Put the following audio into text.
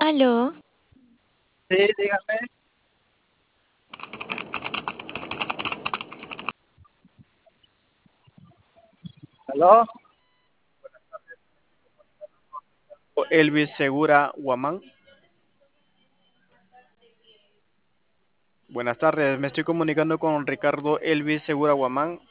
Aló, Sí, dígame. ¿Aló? Elvis Segura Guamán. Buenas tardes, me estoy comunicando con Ricardo Elvis Segura Guamán.